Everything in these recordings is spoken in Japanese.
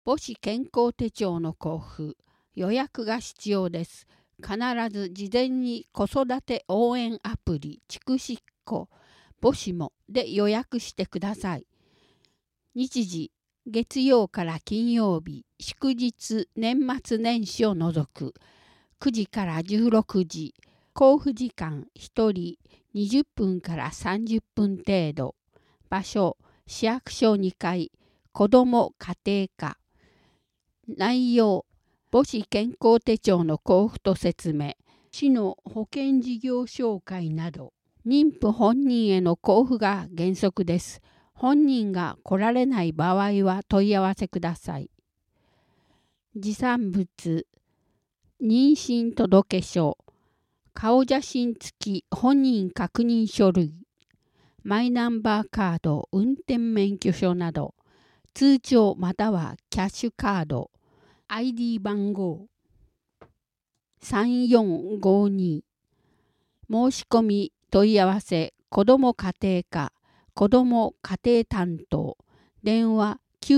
母子健康手帳の交付、予約が必要です。必ず事前に子育て応援アプリ、筑紫子、母子もで予約してください。日時、月曜から金曜日、祝日、年末年始を除く、9時から16時、交付時間1人20分から30分程度。場所、市役所2階、子ども家庭課。内容、母子健康手帳の交付と説明、市の保険事業紹介など、妊婦本人への交付が原則です。本人が来られない場合は問い合わせください。持参物、妊娠届書、顔写真付き本人確認書類、マイナンバーカード、運転免許証など、通帳またはキャッシュカード、ID 番号3452、申し込み問い合わせ子ども家庭課子ども家庭担当電話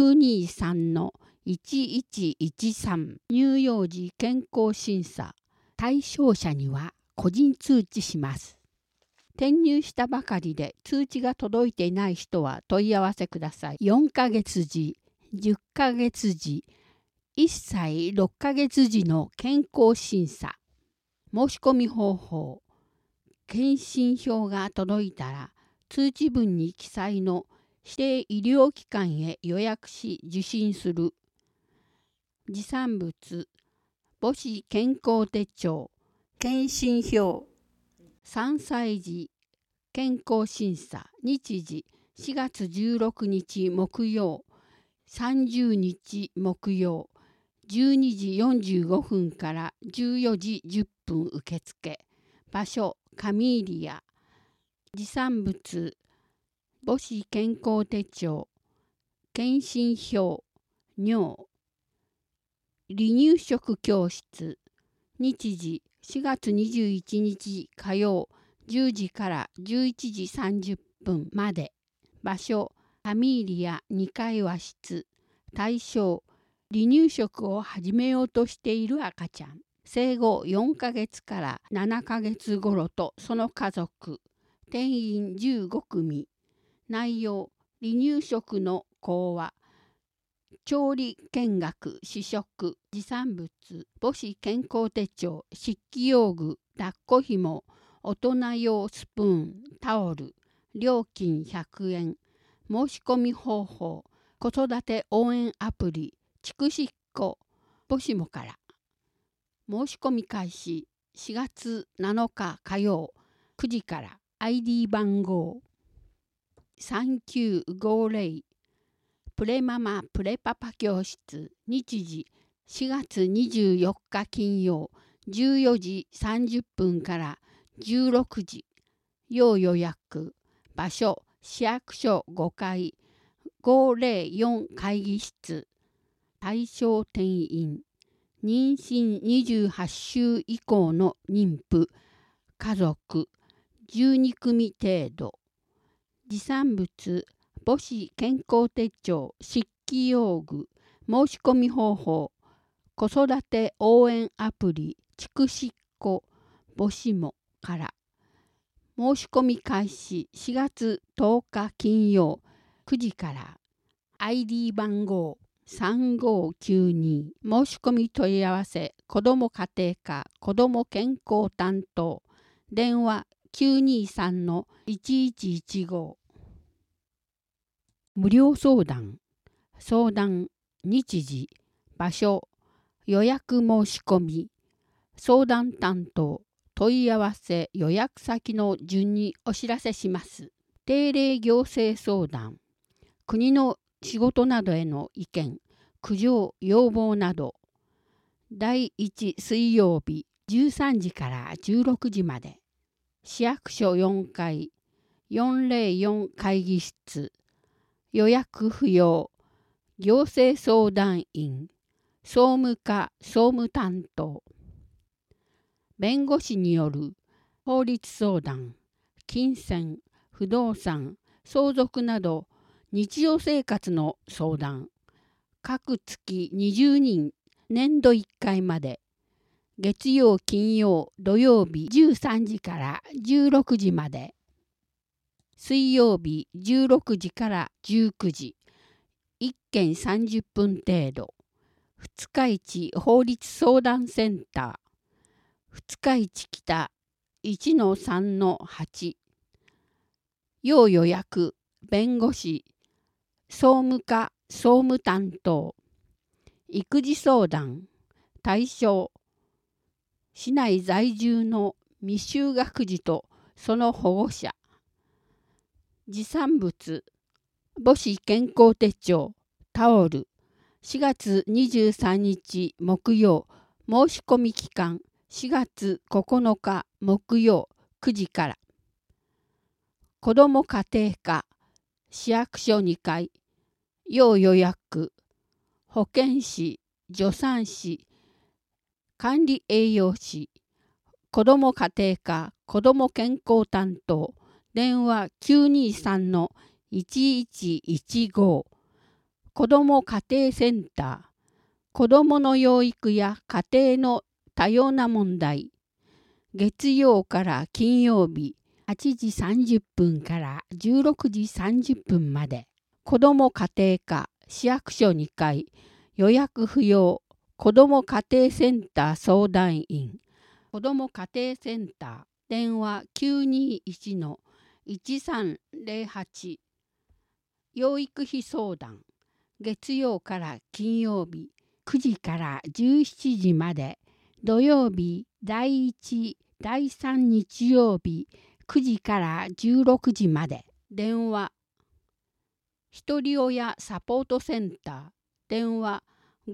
923-1113乳幼児健康審査対象者には個人通知します。転入したばかりで通知が届いていない人は問い合わせください。4ヶ月時、10ヶ月時、1歳6ヶ月時の健康審査。申し込み方法。検診票が届いたら通知文に記載の指定医療機関へ予約し受診する。持参物。母子健康手帳。検診票。3歳児健康審査。日時4月16日木曜。30日木曜。12時45分から14時10分受付。場所、カミーリア。持参物、母子健康手帳、検診票、尿。離乳食教室。日時、4月21日火曜、10時から11時30分まで。場所、カミーリア2階和室。対象、離乳食を始めようとしている赤ちゃん。生後4ヶ月から7ヶ月頃とその家族。定員15組。内容、離乳食の講話。調理見学、試食、持参物、母子健康手帳、筆記用具、抱っこひも、大人用スプーン、タオル。料金100円。申し込み方法、子育て応援アプリ、筑紫子、母子もから。申し込み開始4月7日火曜9時から。 ID 番号3950プレママプレパパ教室。日時4月24日金曜14時30分から16時。要予約。場所市役所5階504会議室。対象定員妊娠28週以降の妊婦、家族、12組程度。持参物、母子健康手帳、筆記用具、申し込み方法、子育て応援アプリ、筑紫子、母子もから。申し込み開始4月10日金曜9時から。ID 番号3592。申し込み問い合わせ子ども家庭課子ども健康担当電話923-1115。無料相談。相談日時場所予約申し込み相談担当問い合わせ予約先の順にお知らせします。定例行政相談。国の仕事などへの意見、苦情、要望など。第1水曜日13時から16時まで。市役所4階404会議室。予約不要。行政相談員。総務課総務担当。弁護士による法律相談、金銭、不動産、相続など日常生活の相談、 各月20人、年度1回まで。月曜、金曜、土曜日13時から16時まで。水曜日16時から19時。1件30分程度。二日市法律相談センター。二日市北 1-3-8。要予約、弁護士、総務課、総務担当。育児相談、対象。市内在住の未就学児とその保護者。持産物、母子健康手帳、タオル。4月23日木曜、申し込み期間4月9日木曜9時から。子ども家庭課、市役所2階、要予約、保健師、助産師、管理栄養士、子ども家庭課、子ども健康担当、電話 923-1115、子ども家庭センター、子どもの養育や家庭の多様な問題、月曜から金曜日8時30分から16時30分まで、子ども家庭課、市役所2階、予約不要、子ども家庭センター相談員、子ども家庭センター、電話 921-1308、養育費相談、月曜から金曜日9時から17時まで、土曜日第1、第3日曜日9時から16時まで。電話、ひとり親サポートセンター、電話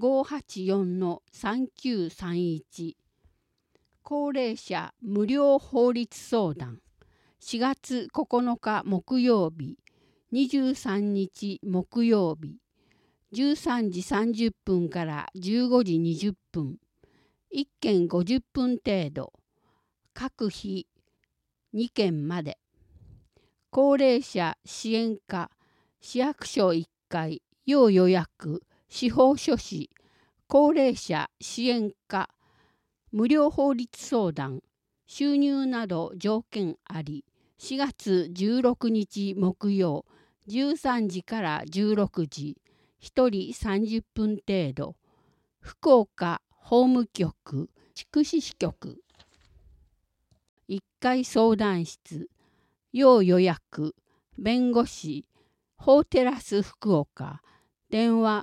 584-3931。高齢者無料法律相談、4月9日木曜日、23日木曜日、13時30分から15時20分、1件50分程度、各日2件まで。高齢者支援課、市役所1階、要予約、司法書士、高齢者支援課、無料法律相談、収入など条件あり、4月16日木曜、13時から16時、1人30分程度、福岡法務局、筑紫支局。1階相談室、要予約、弁護士、法テラス福岡、電話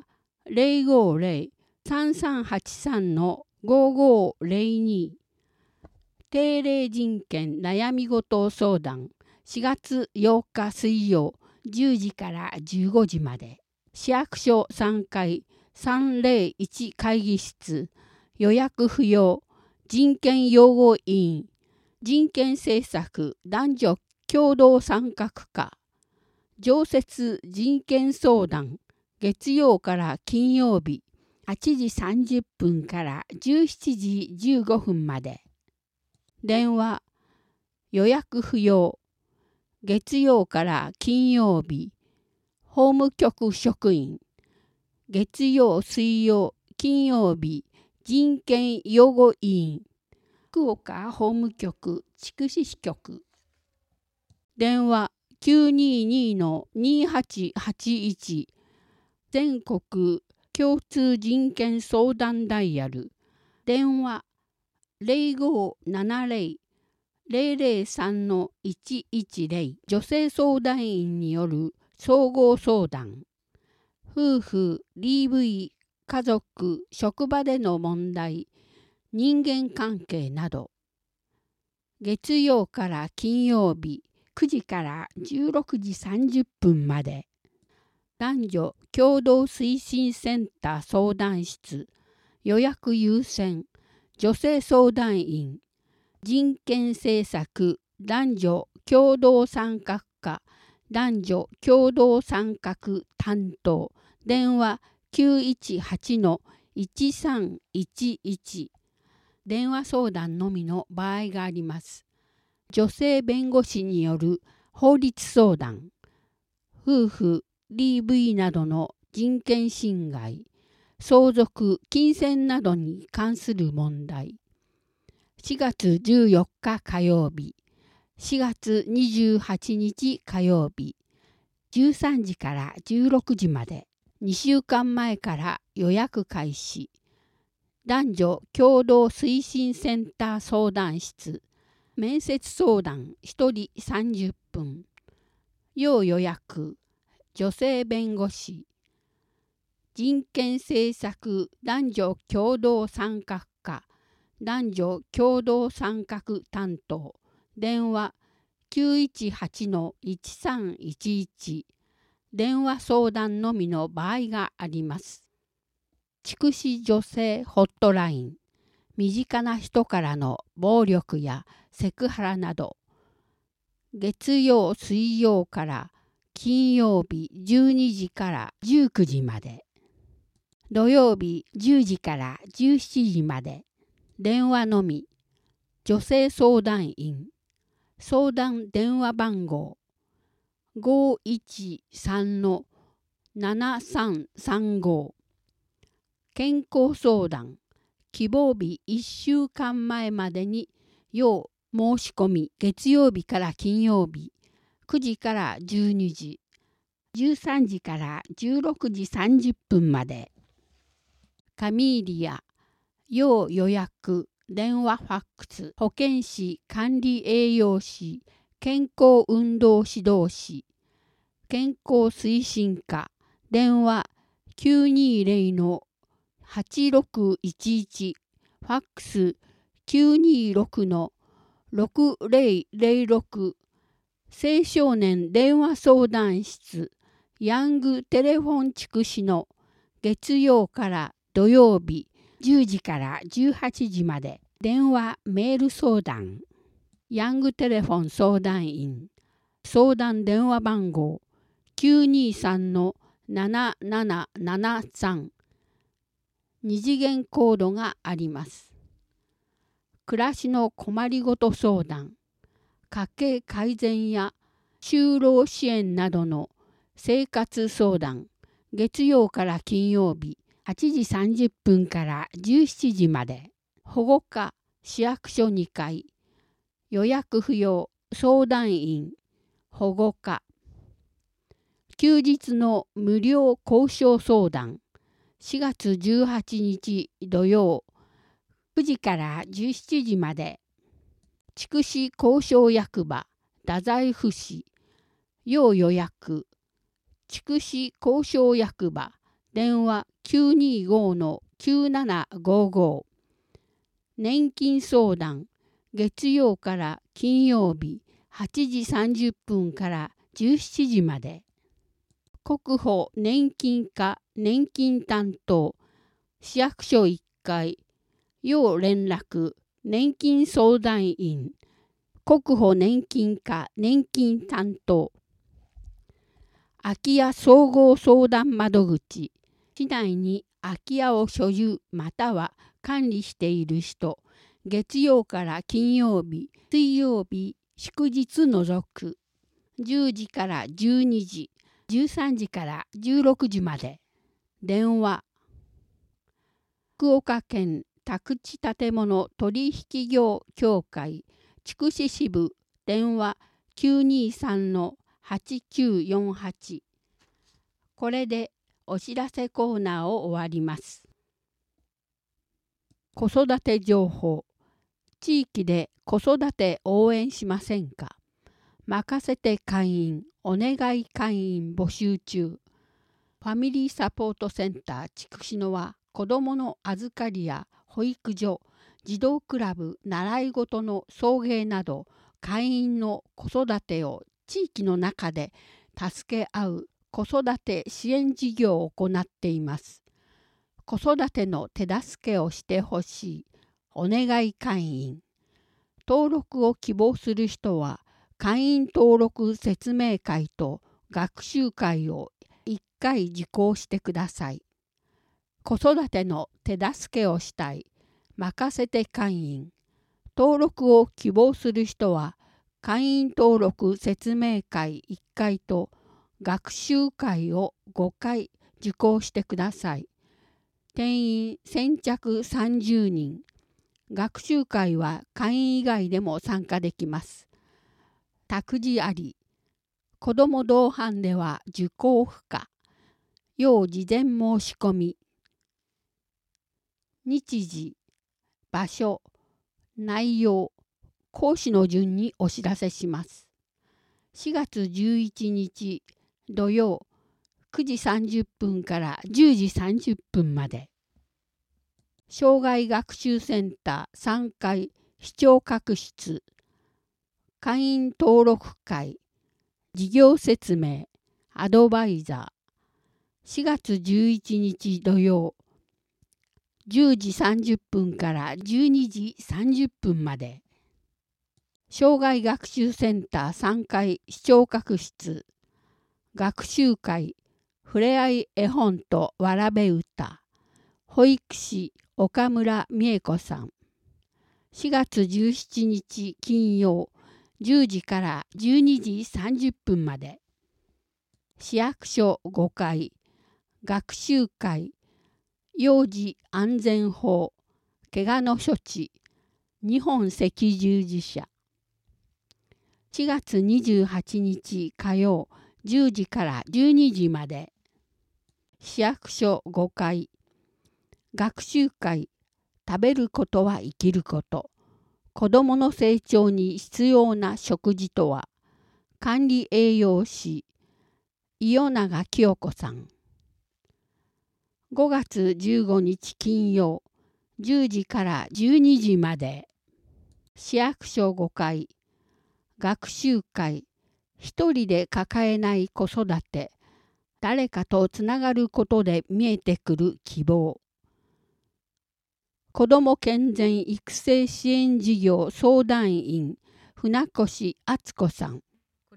050-3383-5502。定例人権悩み事相談、4月8日水曜、10時から15時まで。市役所3階301会議室、予約不要、人権擁護委員、人権政策男女共同参画課、常設人権相談、月曜から金曜日、8時30分から17時15分まで。電話、予約不要、月曜から金曜日、法務局職員、月曜、水曜、金曜日、人権擁護委員、福岡法務局、筑紫支局。電話 922-2881、全国共通人権相談ダイヤル、電話 0570-003-110、女性相談員による総合相談、夫婦、DV、家族、職場での問題、人間関係など。月曜から金曜日9時から16時30分まで。男女共同推進センター相談室、予約優先、女性相談員、人権政策男女共同参画課、男女共同参画担当、電話 918-1311。電話相談のみの場合があります。女性弁護士による法律相談、夫婦、DV などの人権侵害、 相続・金銭などに関する問題。4月14日火曜日、4月28日火曜日、13時から16時まで、2週間前から予約開始。男女共同推進センター相談室、面接相談1人30分。要予約、女性弁護士。人権政策男女共同参画課、男女共同参画担当、電話 918-1311、電話相談のみの場合があります。筑紫女性ホットライン、身近な人からの暴力やセクハラなど、月曜・水曜から金曜日12時から19時まで、土曜日10時から17時まで、電話のみ、女性相談員、相談電話番号 513-7335、健康相談、希望日1週間前までに要申し込み、月曜日から金曜日、9時から12時、13時から16時30分まで。カミーリア、要予約、電話ファックス、保健師、管理栄養士、健康運動指導士、健康推進課、電話 920-8611、ファックス 926-6006、青少年電話相談室、ヤングテレフォン筑紫の月曜から土曜日10時から18時まで、電話メール相談、ヤングテレフォン相談員、相談電話番号 923-7773、二次元コードがあります。暮らしの困りごと相談、家計改善や就労支援などの生活相談、月曜から金曜日8時30分から17時まで、保護課市役所2階、予約不要相談員、保護課。休日の無料交渉相談、4月18日土曜、9時から17時まで、筑紫交渉役場、太宰府市、要予約、筑紫交渉役場、電話 925-9755、年金相談、月曜から金曜日8時30分から17時まで、国保年金課年金担当、市役所1階、要連絡、年金相談員、国保年金課年金担当。空き家総合相談窓口、市内に空き家を所有または管理している人、月曜から金曜日、水曜日、祝日除く、10時から12時、13時から16時まで。電話、福岡県宅地建物取引業協会筑紫支部、電話 923-8948。これでお知らせコーナーを終わります。子育て情報。地域で子育て応援しませんか？任せて会員、お願い会員募集中。ファミリーサポートセンター筑紫野は子どもの預かりや保育所、児童クラブ、習い事の送迎など会員の子育てを地域の中で助け合う子育て支援事業を行っています。子育ての手助けをしてほしい。お願い会員。登録を希望する人は会員登録説明会と学習会を1回受講してください。子育ての手助けをしたい。任せて会員。登録を希望する人は会員登録説明会1回と学習会を5回受講してください。 定員先着30人。学習会は会員以外でも参加できます。託児あり。子ども同伴では受講不可。要事前申し込み。日時、場所、内容、講師の順にお知らせします。4月11日土曜9時30分から10時30分まで。障害学習センター3階視聴覚室。会員登録会。事業説明。アドバイザー。4月11日土曜10時30分から12時30分まで。障害学習センター3階視聴覚室。学習会。ふれあい絵本とわらべ歌。保育士岡村美恵子さん。4月17日金曜10時から12時30分まで。市役所5階。学習会。幼児安全法。怪我の処置。日本赤十字社。4月28日火曜10時から12時まで。市役所5階。学習会。食べることは生きること。子どもの成長に必要な食事とは。管理栄養士。伊予永清子さん。5月15日金曜10時から12時まで。市役所5階。学習会。一人で抱えない子育て。誰かとつながることで見えてくる希望。子ども健全育成支援事業相談員船越敦子さん。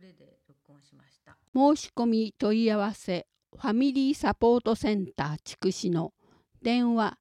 申し込み問い合わせファミリーサポートセンター筑紫の電話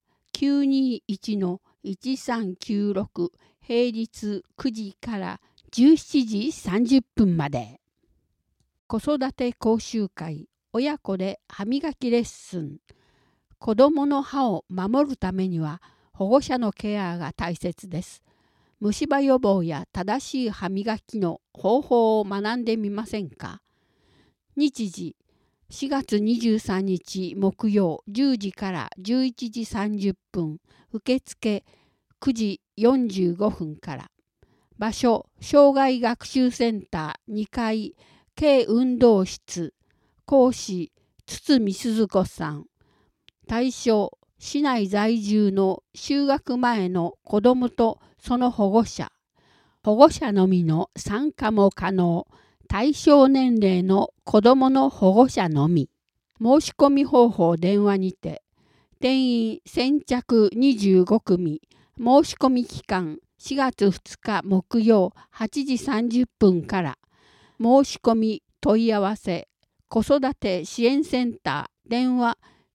921-1396 平日9時から17時30分まで。子育て講習会親子で歯磨きレッスン。子どもの歯を守るためには保護者のケアが大切です。虫歯予防や正しい歯磨きの方法を学んでみませんか。日時4月23日木曜10時から11時30分。受付9時45分から。場所障害学習センター2階軽運動室。講師堤鈴子さん。対象市内在住の就学前の子どもとその保護者。保護者のみの参加も可能。対象年齢の子どもの保護者のみ。申し込み方法電話にて。定員先着25組。申し込み期間4月2日木曜8時30分から。申し込み問い合わせ子育て支援センター電話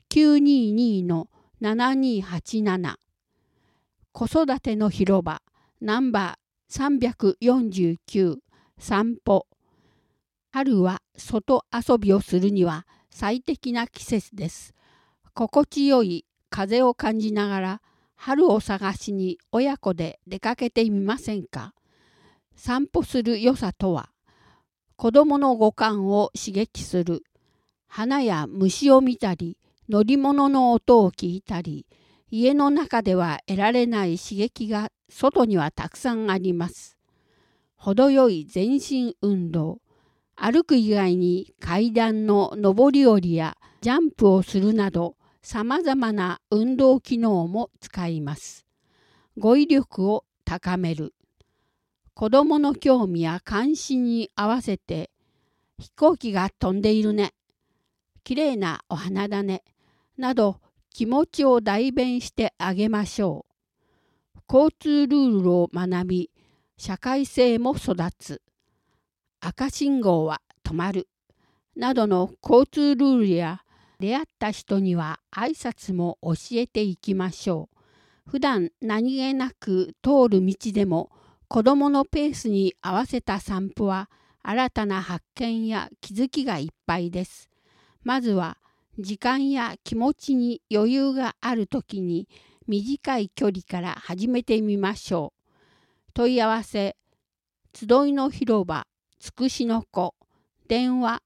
922-7287。子育ての広場ナンバー349散歩。春は外遊びをするには最適な季節です。心地よい風を感じながら春を探しに親子で出かけてみませんか。散歩する良さとは、子どもの五感を刺激する。花や虫を見たり、乗り物の音を聞いたり、家の中では得られない刺激が外にはたくさんあります。程よい全身運動。歩く以外に階段の上り下りやジャンプをするなど、さまざまな運動機能も使います。語彙力を高める。子どもの興味や関心に合わせて、飛行機が飛んでいるね。きれいなお花だね。など気持ちを代弁してあげましょう。交通ルールを学び、社会性も育つ。赤信号は止まる。などの交通ルールや出会った人には挨拶も教えていきましょう。普段何気なく通る道でも子どものペースに合わせた散歩は新たな発見や気づきがいっぱいです。まずは時間や気持ちに余裕があるときに短い距離から始めてみましょう。問い合わせ、集いの広場、つくしの子、電話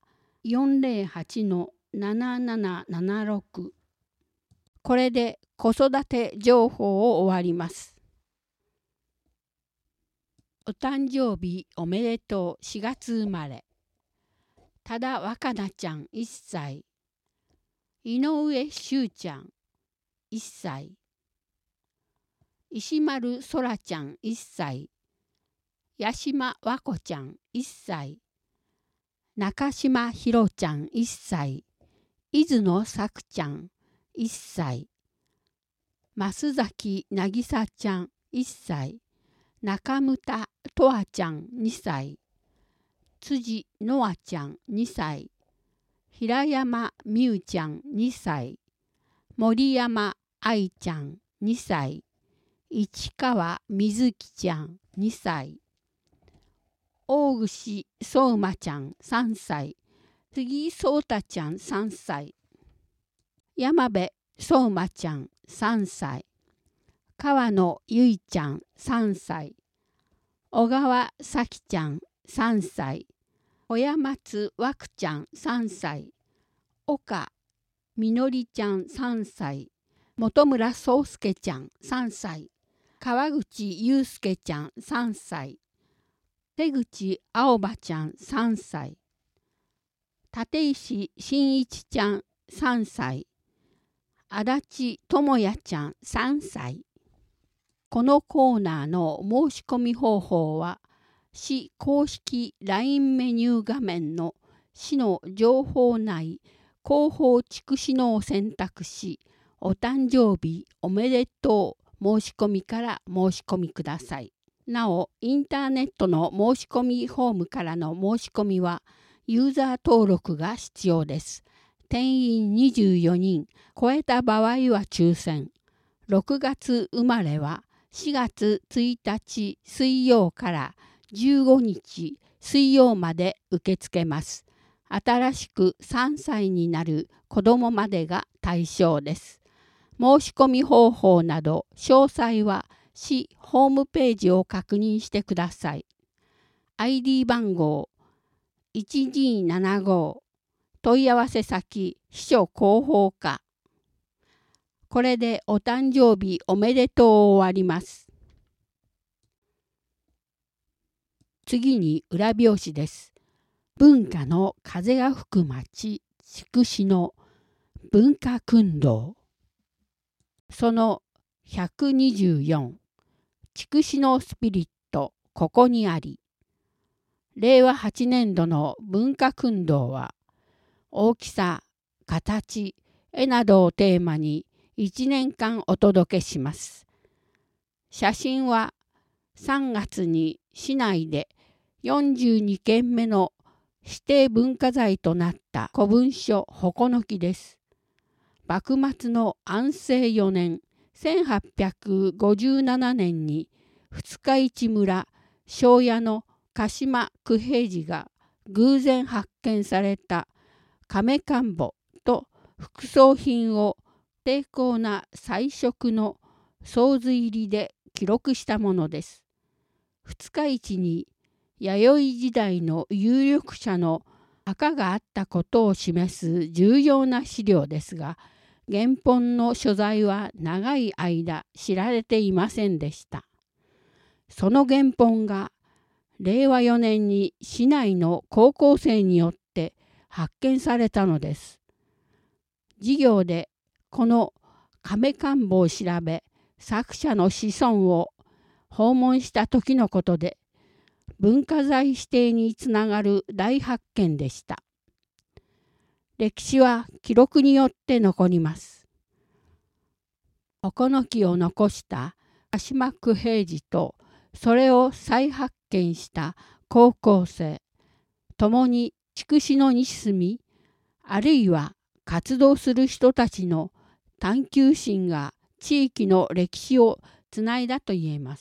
408-7776。これで子育て情報を終わります。お誕生日おめでとう4月生まれ。多田若菜ちゃん1歳。井上修ちゃん1歳。石丸そらちゃん1歳。八島和子ちゃん1歳。中島ひろちゃん1歳。伊豆野さくちゃん1歳。増崎なぎさちゃん1歳。中牟田とわちゃん2歳。辻のあちゃん2歳。平山美羽ちゃん2歳。森山愛ちゃん2歳。市川瑞希ちゃん2歳。大串相馬ちゃん3歳。杉聡太ちゃん3歳。山部相馬ちゃん3歳。川野ゆいちゃん3歳。小川咲ちゃん3歳。小山松和久ちゃん3歳。岡みのりちゃん3歳。本村宗介ちゃん3歳。川口祐介ちゃん3歳。手口青葉ちゃん3歳。立石真一ちゃん3歳。足立智也ちゃん3歳。このコーナーの申し込み方法は、市公式 LINE メニュー画面の市の情報内広報地区市のを選択し、お誕生日おめでとう申し込みから申し込みください。なお、インターネットの申し込みフォームからの申し込みは、ユーザー登録が必要です。定員24人超えた場合は抽選。6月生まれは4月1日水曜から15日水曜まで受け付けます。新しく3歳になる子どもまでが対象です。申し込み方法など詳細は市ホームページを確認してください。ID 番号1275問い合わせ先秘書広報課。これでお誕生日おめでとう終わります。次に裏表紙です。文化の風が吹く町筑紫の文化訓導。その124、筑紫のスピリットここにあり。令和8年度の文化訓導は、大きさ、形、絵などをテーマに1年間お届けします。写真は3月に市内で42件目の指定文化財となった古文書鉾の木です。幕末の安政4年1857年に二日市村庄屋の鹿島九平次が偶然発見された亀棺墓と副葬品を精巧な彩色の総図入りで記録したものです。二日市に弥生時代の有力者の墓があったことを示す重要な資料ですが、原本の所在は長い間知られていませんでした。その原本が令和4年に市内の高校生によって発見されたのです。授業でこの亀棺墓を調べ、作者の子孫を訪問した時のことで、文化財指定につながる大発見でした。歴史は記録によって残ります。鉾の木を残した鹿島九平次と、それを再発見した高校生、共に筑紫野に住み、あるいは活動する人たちの探求心が地域の歴史をつないだと言えます。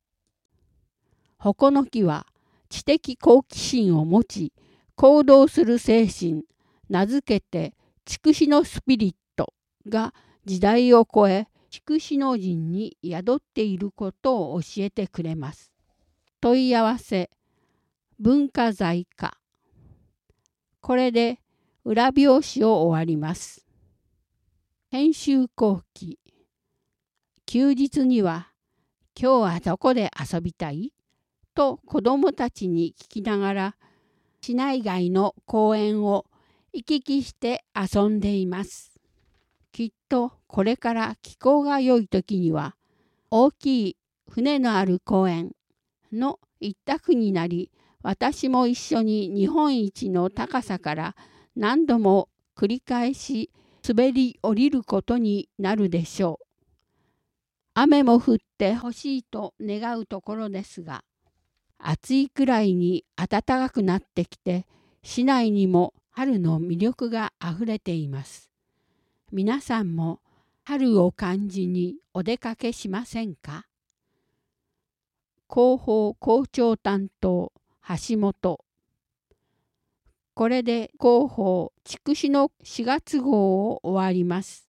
鉾の木は知的好奇心を持ち、行動する精神、名付けて筑紫のスピリットが時代を超え、筑紫の人に宿っていることを教えてくれます。問い合わせ、文化財か。これで裏表紙を終わります。編集後期。休日には、今日はどこで遊びたいと子どもたちに聞きながら、市内外の公園を行き来して遊んでいます。きっとこれから気候が良い時には、大きい船のある公園の一択になり、私も一緒に日本一の高さから何度も繰り返し滑り降りることになるでしょう。雨も降ってほしいと願うところですが、暑いくらいに暖かくなってきて、市内にも春の魅力があふれています。皆さんも春を感じにお出かけしませんか？広報校長担当橋本。これで広報筑紫の4月号を終わります。